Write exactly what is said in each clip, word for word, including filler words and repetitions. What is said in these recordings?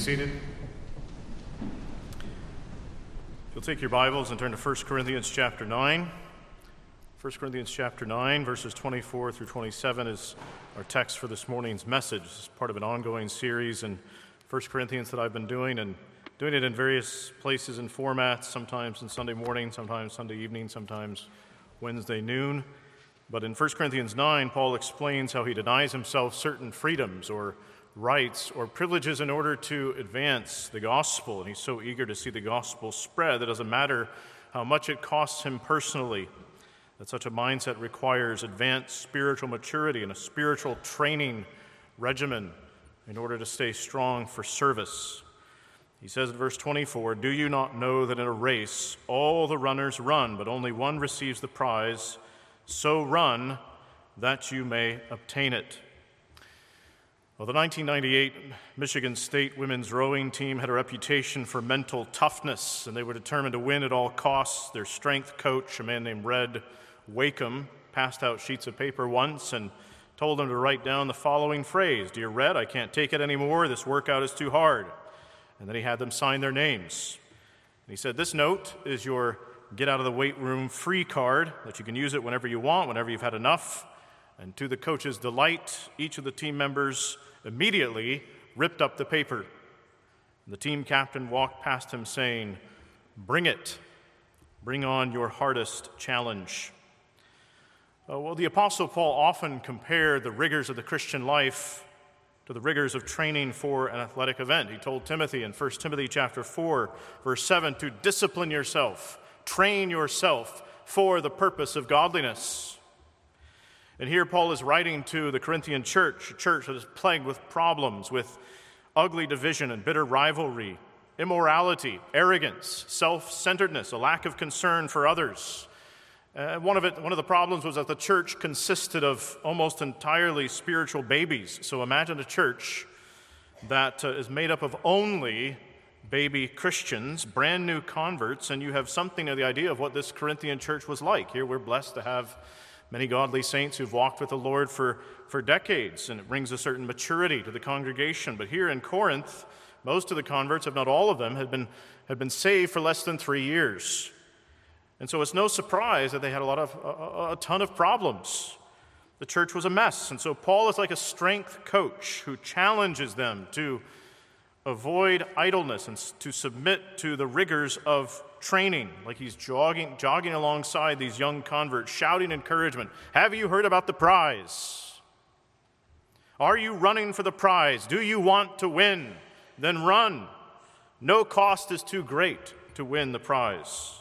seated. If you'll take your Bibles and turn to First Corinthians chapter nine. First Corinthians chapter nine, verses twenty-four through twenty-seven is our text for this morning's message. This is part of an ongoing series in First Corinthians that I've been doing, and doing it in various places and formats, sometimes on Sunday morning, sometimes Sunday evening, sometimes Wednesday noon. But in First Corinthians nine, Paul explains how he denies himself certain freedoms or rights or privileges in order to advance the gospel. And he's so eager to see the gospel spread that it doesn't matter how much it costs him personally, that such a mindset requires advanced spiritual maturity and a spiritual training regimen in order to stay strong for service. He says in verse twenty-four, "Do you not know that in a race all the runners run, but only one receives the prize? So run that you may obtain it." Well, the nineteen ninety-eight Michigan State women's rowing team had a reputation for mental toughness, and they were determined to win at all costs. Their strength coach, a man named Red Wakeham, passed out sheets of paper once and told them to write down the following phrase: "Dear Red, I can't take it anymore. This workout is too hard." And then he had them sign their names. And he said, "This note is your get out of the weight room free card, that you can use it whenever you want, whenever you've had enough." And to the coach's delight, each of the team members immediately ripped up the paper. And the team captain walked past him saying, "Bring it. Bring on your hardest challenge." Uh, well, the Apostle Paul often compared the rigors of the Christian life to the rigors of training for an athletic event. He told Timothy in First Timothy chapter four, verse seven, to discipline yourself, train yourself for the purpose of godliness. And here Paul is writing to the Corinthian church, a church that is plagued with problems, with ugly division and bitter rivalry, immorality, arrogance, self-centeredness, a lack of concern for others. Uh, one of it, one of the problems was that the church consisted of almost entirely spiritual babies. So imagine a church that uh, is made up of only baby Christians, brand new converts, and you have something of the idea of what this Corinthian church was like. Here we're blessed to have many godly saints who've walked with the Lord for, for decades, and it brings a certain maturity to the congregation. But here in Corinth, most of the converts, if not all of them, had been, had been saved for less than three years. And so it's no surprise that they had a lot of a, a ton of problems. The church was a mess. And so Paul is like a strength coach who challenges them to avoid idleness and to submit to the rigors of training, like he's jogging, jogging alongside these young converts, shouting encouragement. Have you heard about the prize? Are you running for the prize? Do you want to win? Then run. No cost is too great to win the prize.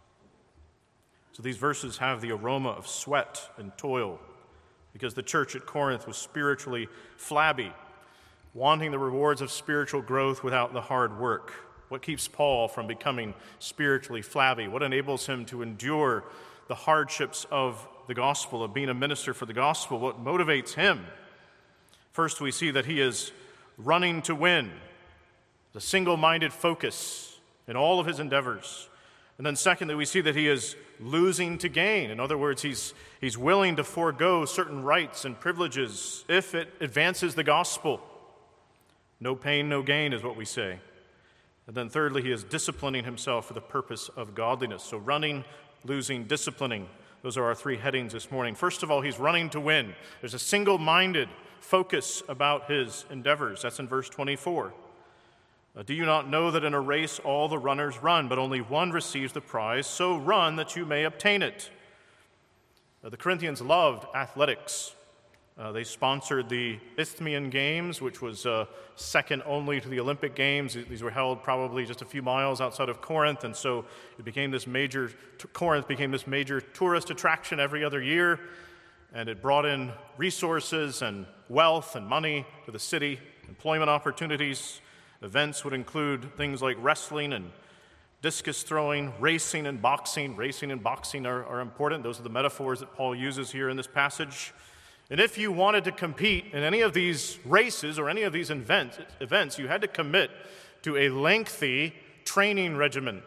So these verses have the aroma of sweat and toil, because the church at Corinth was spiritually flabby, wanting the rewards of spiritual growth without the hard work. What keeps Paul from becoming spiritually flabby? What enables him to endure the hardships of the gospel, of being a minister for the gospel? What motivates him? First, we see that he is running to win, the single-minded focus in all of his endeavors. And then secondly, we see that he is losing to gain. In other words, he's, he's willing to forego certain rights and privileges if it advances the gospel. No pain, no gain is what we say. And then thirdly, he is disciplining himself for the purpose of godliness. So running, losing, disciplining. Those are our three headings this morning. First of all, he's running to win. There's a single-minded focus about his endeavors. That's in verse twenty-four. Uh, Do you not know that in a race all the runners run, but only one receives the prize? So run that you may obtain it. Uh, the Corinthians loved athletics. Uh, they sponsored the Isthmian Games, which was uh, second only to the Olympic Games. These were held probably just a few miles outside of Corinth, and so it became this major, Corinth became this major tourist attraction every other year, and it brought in resources and wealth and money to the city, employment opportunities. Events would include things like wrestling and discus throwing, racing and boxing. Racing and boxing are, are important. Those are the metaphors that Paul uses here in this passage. And if you wanted to compete in any of these races or any of these events, events, you had to commit to a lengthy training regimen.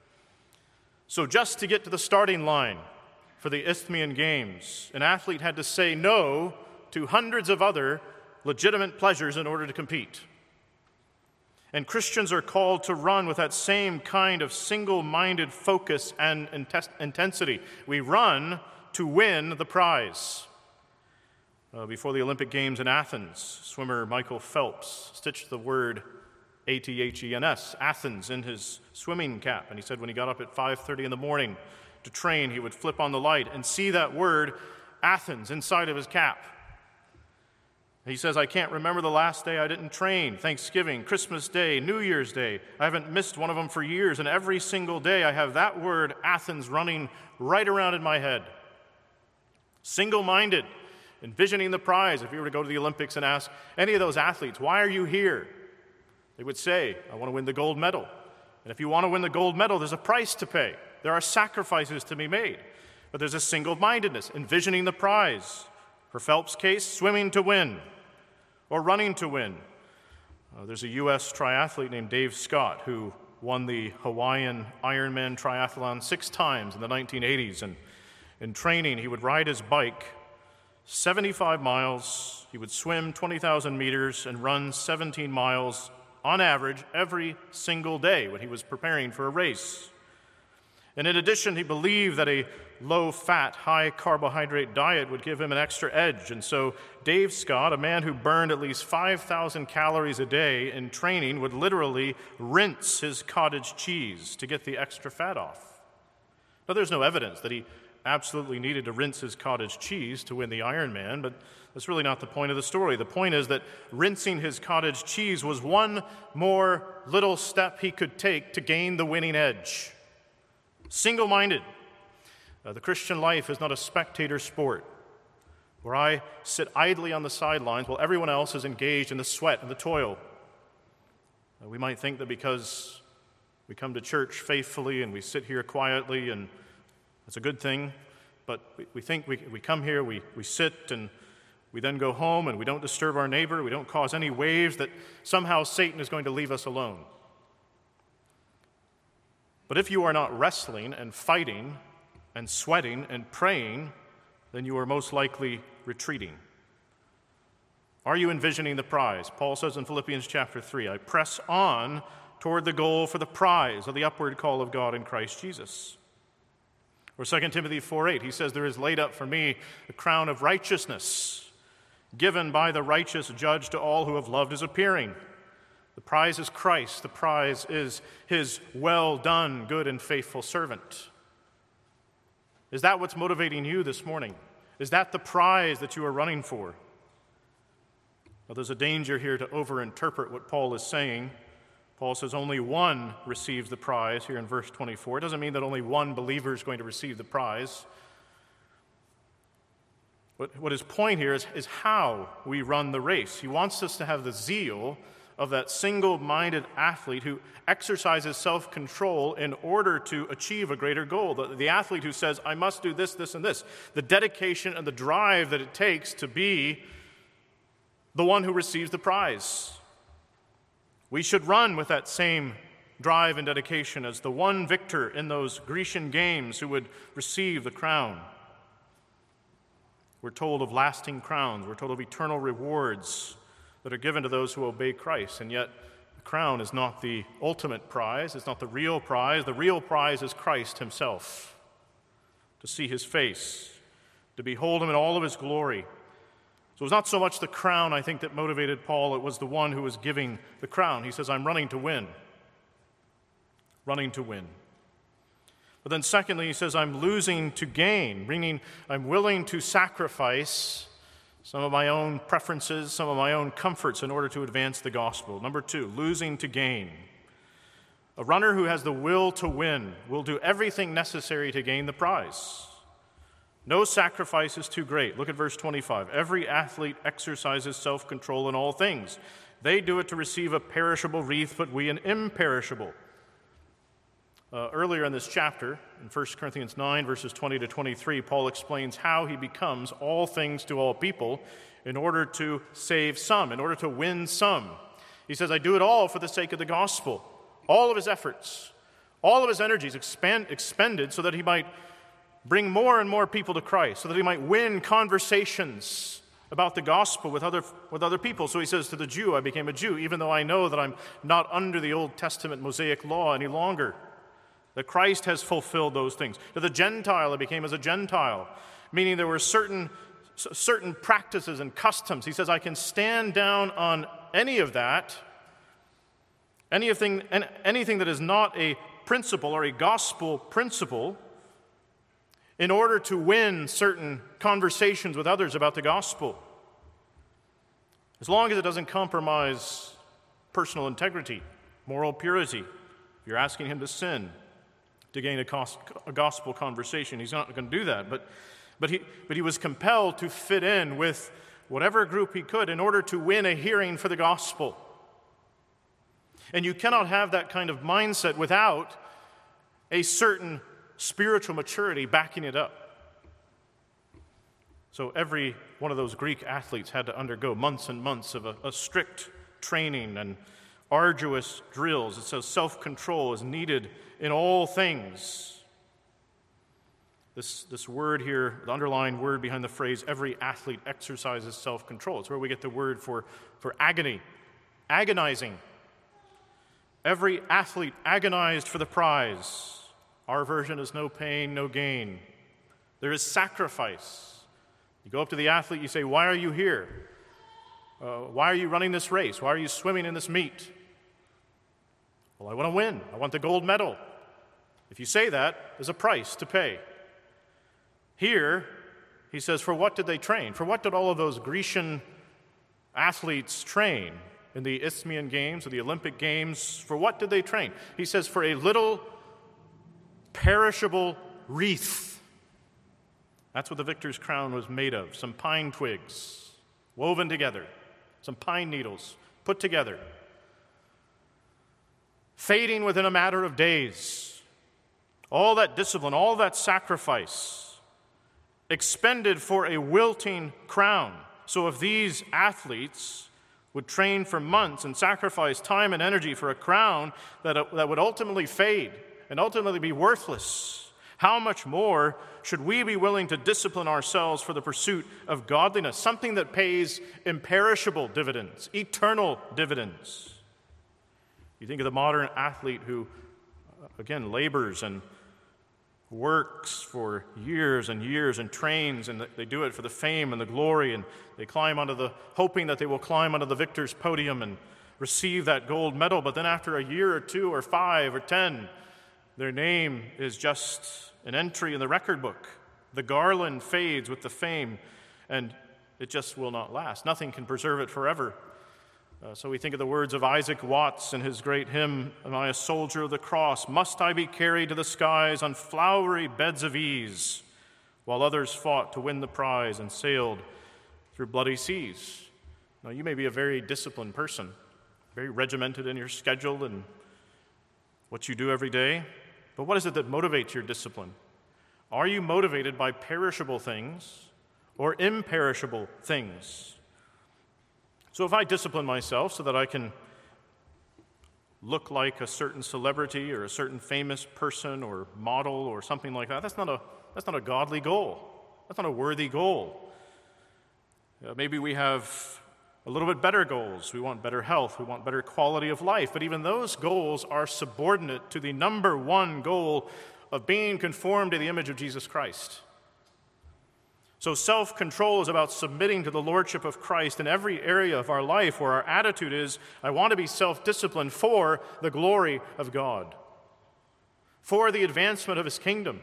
So just to get to the starting line for the Isthmian Games, an athlete had to say no to hundreds of other legitimate pleasures in order to compete. And Christians are called to run with that same kind of single-minded focus and intensity. We run to win the prize. Uh, before the Olympic Games in Athens, swimmer Michael Phelps stitched the word A T H E N S, Athens, in his swimming cap. And he said when he got up at five thirty in the morning to train, he would flip on the light and see that word Athens inside of his cap. He says, I can't remember the last day I didn't train. Thanksgiving, Christmas Day, New Year's Day. I haven't missed one of them for years, and every single day I have that word Athens running right around in my head. Single-minded, envisioning the prize. If you were to go to the Olympics and ask any of those athletes, why are you here? They would say, I want to win the gold medal. And if you want to win the gold medal, there's a price to pay. There are sacrifices to be made. But there's a single-mindedness, envisioning the prize. For Phelps' case, swimming to win or running to win. Uh, there's a U S triathlete named Dave Scott who won the Hawaiian Ironman triathlon six times in the nineteen eighties. And in training, he would ride his bike seventy-five miles, he would swim twenty thousand meters, and run seventeen miles on average every single day when he was preparing for a race. And in addition, he believed that a low-fat, high-carbohydrate diet would give him an extra edge. And so Dave Scott, a man who burned at least five thousand calories a day in training, would literally rinse his cottage cheese to get the extra fat off. Now, there's no evidence that he absolutely needed to rinse his cottage cheese to win the Ironman, but that's really not the point of the story. The point is that rinsing his cottage cheese was one more little step he could take to gain the winning edge. Single-minded. Uh, the Christian life is not a spectator sport where I sit idly on the sidelines while everyone else is engaged in the sweat and the toil. Uh, we might think that because we come to church faithfully and we sit here quietly, and it's a good thing, but we, we think we, we come here, we, we sit, and we then go home and we don't disturb our neighbor, we don't cause any waves, that somehow Satan is going to leave us alone. But if you are not wrestling and fighting and sweating and praying, then you are most likely retreating. Are you envisioning the prize? Paul says in Philippians chapter three, I press on toward the goal for the prize of the upward call of God in Christ Jesus. Or Second Timothy four eight, he says, there is laid up for me the crown of righteousness, given by the righteous judge to all who have loved his appearing. The prize is Christ. The prize is his well done, good and faithful servant. Is that what's motivating you this morning? Is that the prize that you are running for? Well, there's a danger here to overinterpret what Paul is saying. Paul says only one receives the prize here in verse twenty-four. It doesn't mean that only one believer is going to receive the prize. What, what his point here is, is how we run the race. He wants us to have the zeal of that single-minded athlete who exercises self-control in order to achieve a greater goal. The, the athlete who says, I must do this, this, and this. The dedication and the drive that it takes to be the one who receives the prize. We should run with that same drive and dedication as the one victor in those Grecian games who would receive the crown. We're told of lasting crowns. We're told of eternal rewards that are given to those who obey Christ. And yet, the crown is not the ultimate prize. It's not the real prize. The real prize is Christ himself. To see his face, to behold him in all of his glory. So it was not so much the crown, I think, that motivated Paul. It was the one who was giving the crown. He says, I'm running to win. Running to win. But then secondly, he says, I'm losing to gain, meaning I'm willing to sacrifice some of my own preferences, some of my own comforts in order to advance the gospel. Number two, losing to gain. A runner who has the will to win will do everything necessary to gain the prize. No sacrifice is too great. Look at verse twenty-five. Every athlete exercises self-control in all things. They do it to receive a perishable wreath, but we an imperishable. Uh, earlier in this chapter, in First Corinthians nine, verses twenty to twenty-three, Paul explains how he becomes all things to all people in order to save some, in order to win some. He says, I do it all for the sake of the gospel. All of his efforts, all of his energies expand, expended so that he might bring more and more people to Christ, so that he might win conversations about the gospel with other, with other people. So he says, to the Jew, I became a Jew, even though I know that I'm not under the Old Testament Mosaic law any longer, that Christ has fulfilled those things. To the Gentile, I became as a Gentile, meaning there were certain, certain practices and customs. He says, I can stand down on any of that, anything, anything that is not a principle or a gospel principle, in order to win certain conversations with others about the gospel, as long as it doesn't compromise personal integrity, moral purity. If you're asking him to sin to gain a, cos- a gospel conversation, he's not going to do that. But, but, he, but he was compelled to fit in with whatever group he could in order to win a hearing for the gospel. And you cannot have that kind of mindset without a certain spiritual maturity backing it up. So every one of those Greek athletes had to undergo months and months of a, a strict training and arduous drills. It says self-control is needed in all things. This, this word here, the underlying word behind the phrase, every athlete exercises self-control. It's where we get the word for, for agony, agonizing. Every athlete agonized for the prize. Our version is no pain, no gain. There is sacrifice. You go up to the athlete, you say, why are you here? Uh, why are you running this race? Why are you swimming in this meet? Well, I want to win. I want the gold medal. If you say that, there's a price to pay. Here, he says, for what did they train? For what did all of those Grecian athletes train in the Isthmian Games or the Olympic Games? For what did they train? He says, for a little perishable wreath. That's what the victor's crown was made of. Some pine twigs woven together, some pine needles put together, fading within a matter of days. All that discipline, all that sacrifice expended for a wilting crown. So if these athletes would train for months and sacrifice time and energy for a crown that, that would ultimately fade and ultimately be worthless, how much more should we be willing to discipline ourselves for the pursuit of godliness, something that pays imperishable dividends, eternal dividends? You think of the modern athlete who, again, labors and works for years and years and trains, and they do it for the fame and the glory, and they climb onto the, hoping that they will climb onto the victor's podium and receive that gold medal. But then after a year or two or five or ten, their name is just an entry in the record book. The garland fades with the fame, and it just will not last. Nothing can preserve it forever. Uh, so we think of the words of Isaac Watts in his great hymn, Am I a soldier of the cross? Must I be carried to the skies on flowery beds of ease, while others fought to win the prize and sailed through bloody seas? Now, you may be a very disciplined person, very regimented in your schedule and what you do every day. But what is it that motivates your discipline? Are you motivated by perishable things or imperishable things? So if I discipline myself so that I can look like a certain celebrity or a certain famous person or model or something like that, that's not a, that's not a godly goal. That's not a worthy goal. Uh, maybe we have a little bit better goals. We want better health. We want better quality of life. But even those goals are subordinate to the number one goal of being conformed to the image of Jesus Christ. So self-control is about submitting to the lordship of Christ in every area of our life, where our attitude is, I want to be self-disciplined for the glory of God, for the advancement of his kingdom,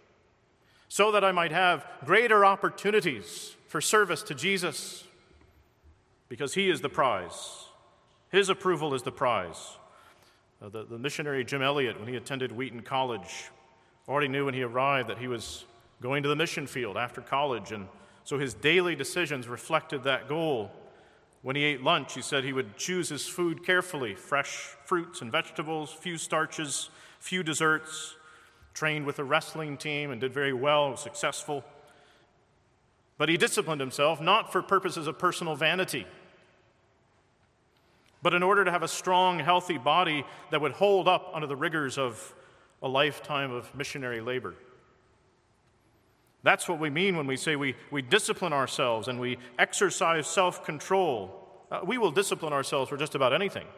so that I might have greater opportunities for service to Jesus, because he is the prize. His approval is the prize. Uh, the, the missionary Jim Elliot, when he attended Wheaton College, already knew when he arrived that he was going to the mission field after college, and so his daily decisions reflected that goal. When he ate lunch, he said he would choose his food carefully, fresh fruits and vegetables, few starches, few desserts, trained with a wrestling team and did very well, was successful. But he disciplined himself not for purposes of personal vanity, but in order to have a strong, healthy body that would hold up under the rigors of a lifetime of missionary labor. That's what we mean when we say we, we discipline ourselves and we exercise self-control. Uh, we will discipline ourselves for just about anything.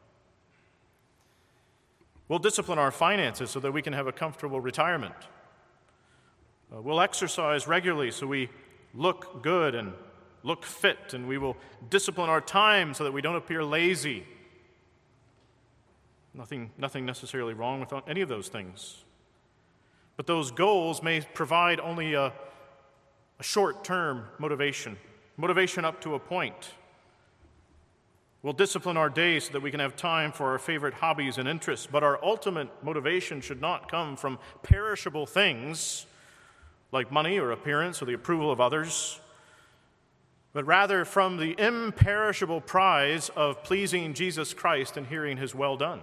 We'll discipline our finances so that we can have a comfortable retirement. Uh, we'll exercise regularly so we look good and look fit, and we will discipline our time so that we don't appear lazy. Nothing, nothing necessarily wrong with any of those things. But those goals may provide only a, a short-term motivation, motivation up to a point. We'll discipline our days so that we can have time for our favorite hobbies and interests, but our ultimate motivation should not come from perishable things like money or appearance or the approval of others, but rather from the imperishable prize of pleasing Jesus Christ and hearing his well done.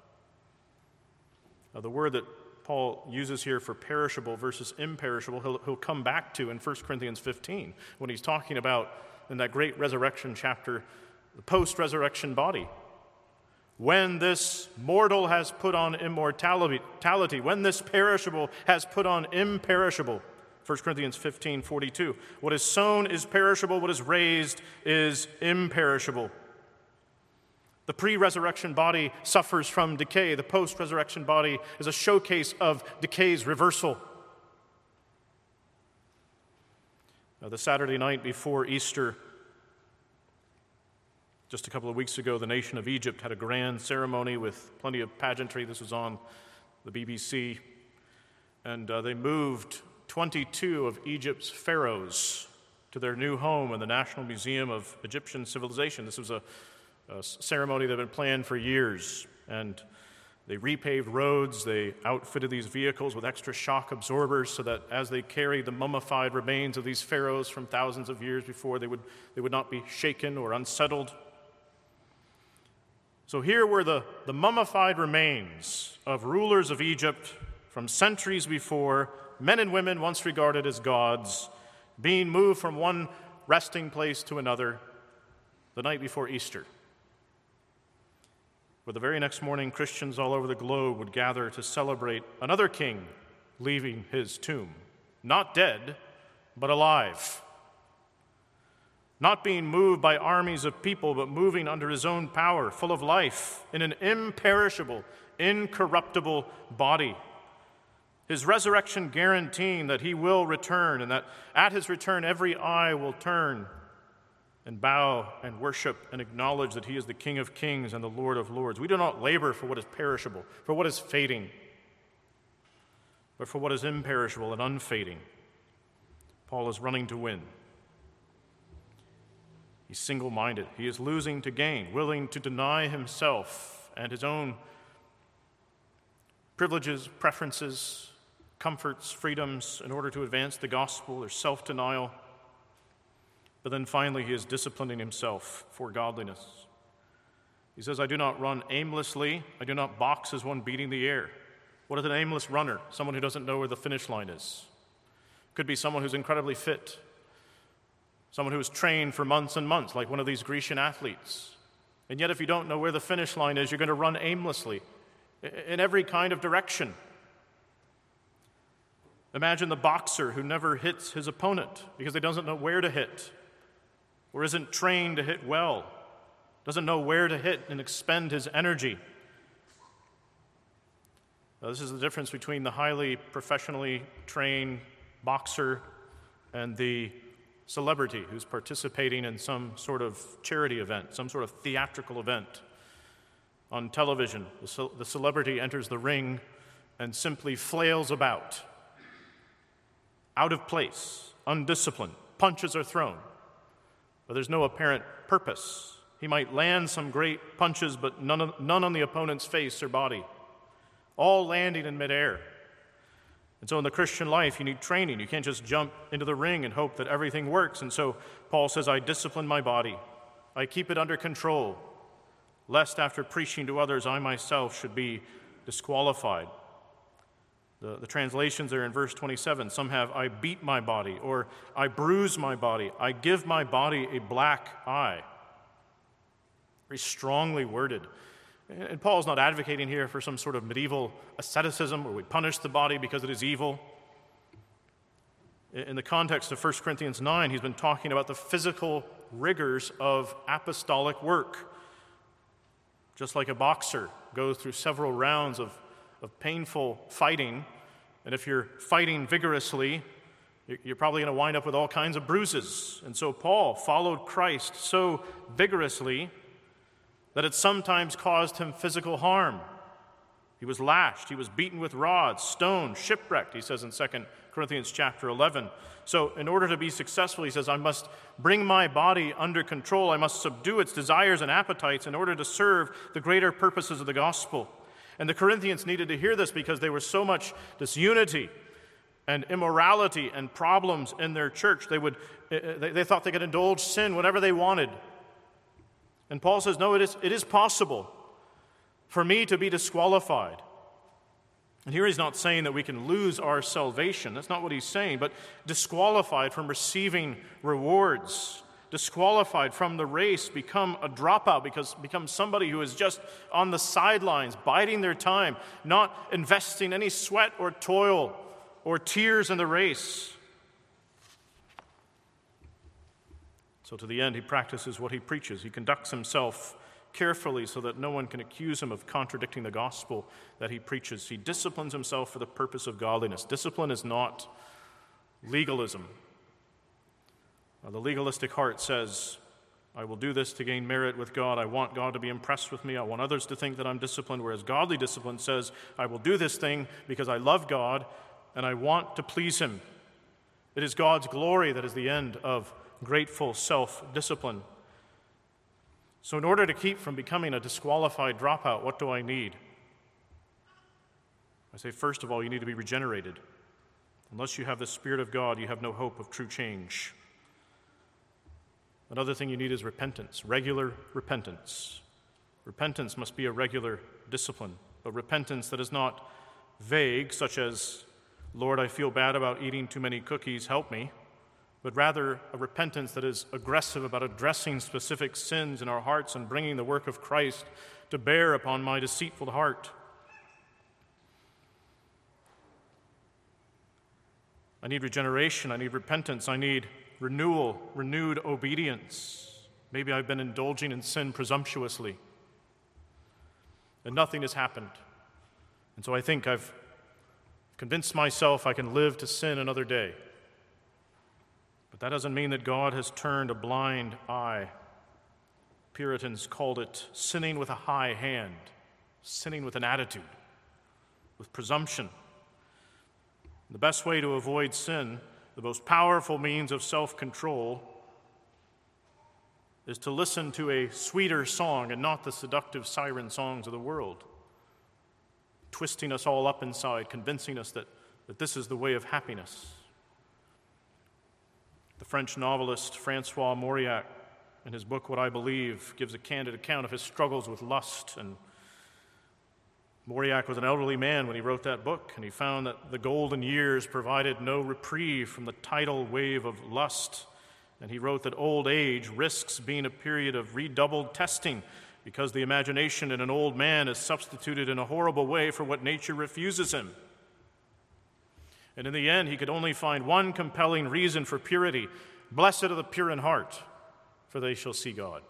Now, the word that Paul uses here for perishable versus imperishable, he'll, he'll come back to in First Corinthians fifteen when he's talking about, in that great resurrection chapter, the post-resurrection body. When this mortal has put on immortality, when this perishable has put on imperishable, First Corinthians fifteen forty-two, what is sown is perishable, what is raised is imperishable. The pre-resurrection body suffers from decay. The post-resurrection body is a showcase of decay's reversal. Now, the Saturday night before Easter, just a couple of weeks ago, the nation of Egypt had a grand ceremony with plenty of pageantry. This was on the B B C. And uh, they moved twenty-two of Egypt's pharaohs to their new home in the National Museum of Egyptian Civilization. This was a, a ceremony that had been planned for years. And they repaved roads. They outfitted these vehicles with extra shock absorbers so that as they carried the mummified remains of these pharaohs from thousands of years before, they would, they would not be shaken or unsettled. So here were the, the mummified remains of rulers of Egypt from centuries before, men and women once regarded as gods, being moved from one resting place to another the night before Easter. But the very next morning, Christians all over the globe would gather to celebrate another king leaving his tomb, not dead, but alive. Not being moved by armies of people, but moving under his own power, full of life, in an imperishable, incorruptible body. His resurrection guaranteeing that he will return, and that at his return every eye will turn and bow and worship and acknowledge that he is the King of kings and the Lord of lords. We do not labor for what is perishable, for what is fading, but for what is imperishable and unfading. Paul is running to win. He's single-minded. He is losing to gain, willing to deny himself and his own privileges, preferences, comforts, freedoms in order to advance the gospel or self-denial. But then finally, he is disciplining himself for godliness. He says, I do not run aimlessly. I do not box as one beating the air. What is an aimless runner? Someone who doesn't know where the finish line is. Could be someone who's incredibly fit. Someone who has trained for months and months, like one of these Grecian athletes. And yet if you don't know where the finish line is, you're going to run aimlessly in every kind of direction. Imagine the boxer who never hits his opponent because he doesn't know where to hit or isn't trained to hit well, doesn't know where to hit and expend his energy. Now, this is the difference between the highly professionally trained boxer and the celebrity who's participating in some sort of charity event, some sort of theatrical event. On television, the, ce- the celebrity enters the ring and simply flails about, out of place, undisciplined. Punches are thrown, but there's no apparent purpose. He might land some great punches, but none, of, none on the opponent's face or body, all landing in midair. And so in the Christian life, you need training. You can't just jump into the ring and hope that everything works. And so Paul says, I discipline my body. I keep it under control, lest after preaching to others, I myself should be disqualified. The, the translations are in verse twenty-seven. Some have, I beat my body, or I bruise my body. I give my body a black eye. Very strongly worded. And Paul's not advocating here for some sort of medieval asceticism where we punish the body because it is evil. In the context of First Corinthians nine, he's been talking about the physical rigors of apostolic work. Just like a boxer goes through several rounds of, of painful fighting, and if you're fighting vigorously, you're probably going to wind up with all kinds of bruises. And so Paul followed Christ so vigorously that it sometimes caused him physical harm. He was lashed, he was beaten with rods, stoned, shipwrecked, he says in Second Corinthians chapter eleven. So in order to be successful, he says, I must bring my body under control. I must subdue its desires and appetites in order to serve the greater purposes of the gospel. And the Corinthians needed to hear this because there was so much disunity and immorality and problems in their church. They would, they, they thought they could indulge sin whenever they wanted. And Paul says, no, it is, it is possible for me to be disqualified. And here he's not saying that we can lose our salvation. That's not what he's saying, but disqualified from receiving rewards, disqualified from the race, become a dropout, because become somebody who is just on the sidelines, biding their time, not investing any sweat or toil or tears in the race. So to the end, he practices what he preaches. He conducts himself carefully so that no one can accuse him of contradicting the gospel that he preaches. He disciplines himself for the purpose of godliness. Discipline is not legalism. Now, the legalistic heart says, I will do this to gain merit with God. I want God to be impressed with me. I want others to think that I'm disciplined, whereas godly discipline says, I will do this thing because I love God and I want to please him. It is God's glory that is the end of grateful self-discipline. So in order to keep from becoming a disqualified dropout, what do I need? I say, first of all, you need to be regenerated. Unless you have the Spirit of God, you have no hope of true change. Another thing you need is repentance, regular repentance. Repentance must be a regular discipline, but repentance that is not vague, such as, Lord, I feel bad about eating too many cookies, help me, but rather a repentance that is aggressive about addressing specific sins in our hearts and bringing the work of Christ to bear upon my deceitful heart. I need regeneration, I need repentance, I need renewal, renewed obedience. Maybe I've been indulging in sin presumptuously, and nothing has happened. And so I think I've convinced myself I can live to sin another day. But that doesn't mean that God has turned a blind eye. Puritans called it sinning with a high hand, sinning with an attitude, with presumption. The best way to avoid sin, the most powerful means of self-control, is to listen to a sweeter song and not the seductive siren songs of the world, twisting us all up inside, convincing us that, that this is the way of happiness. The French novelist Francois Mauriac, in his book What I Believe, gives a candid account of his struggles with lust. And Mauriac was an elderly man when he wrote that book, and he found that the golden years provided no reprieve from the tidal wave of lust. And he wrote that old age risks being a period of redoubled testing, because the imagination in an old man is substituted in a horrible way for what nature refuses him. And in the end, he could only find one compelling reason for purity: blessed are the pure in heart, for they shall see God.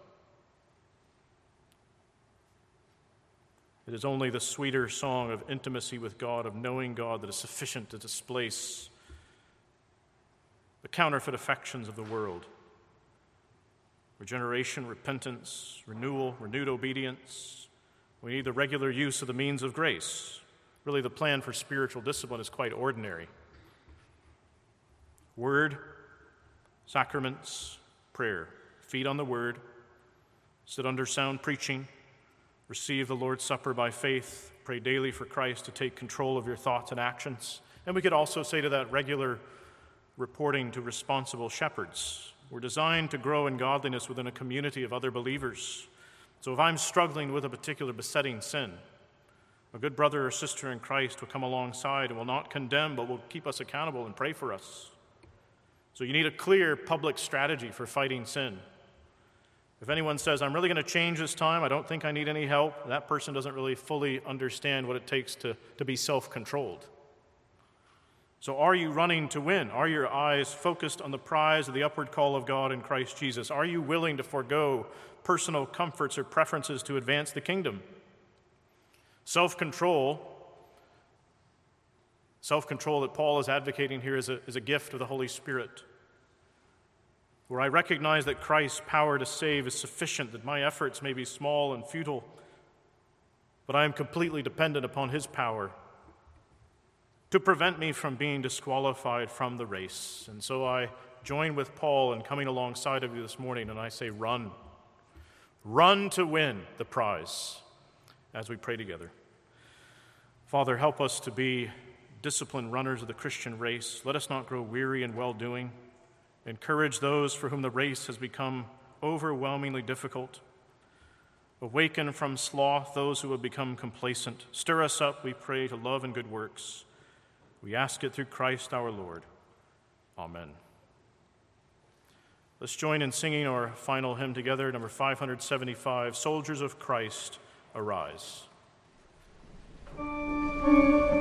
It is only the sweeter song of intimacy with God, of knowing God, that is sufficient to displace the counterfeit affections of the world. Regeneration, repentance, renewal, renewed obedience. We need the regular use of the means of grace. Really, the plan for spiritual discipline is quite ordinary. Word, sacraments, prayer. Feed on the Word, sit under sound preaching, receive the Lord's Supper by faith, pray daily for Christ to take control of your thoughts and actions. And we could also say to that, regular reporting to responsible shepherds. We're designed to grow in godliness within a community of other believers. So if I'm struggling with a particular besetting sin, a good brother or sister in Christ will come alongside and will not condemn, but will keep us accountable and pray for us. So you need a clear public strategy for fighting sin. If anyone says, I'm really going to change this time, I don't think I need any help, that person doesn't really fully understand what it takes to, to be self-controlled. So are you running to win? Are your eyes focused on the prize of the upward call of God in Christ Jesus? Are you willing to forego personal comforts or preferences to advance the kingdom? Self-control, self-control that Paul is advocating here is a, is a gift of the Holy Spirit, where I recognize that Christ's power to save is sufficient, that my efforts may be small and futile, but I am completely dependent upon his power to prevent me from being disqualified from the race. And so I join with Paul in coming alongside of you this morning, and I say, run. Run to win the prize as we pray together. Father, help us to be disciplined runners of the Christian race. Let us not grow weary in well-doing. Encourage those for whom the race has become overwhelmingly difficult. Awaken from sloth those who have become complacent. Stir us up, we pray, to love and good works. We ask it through Christ our Lord. Amen. Let's join in singing our final hymn together, number five seventy-five, Soldiers of Christ, Arise.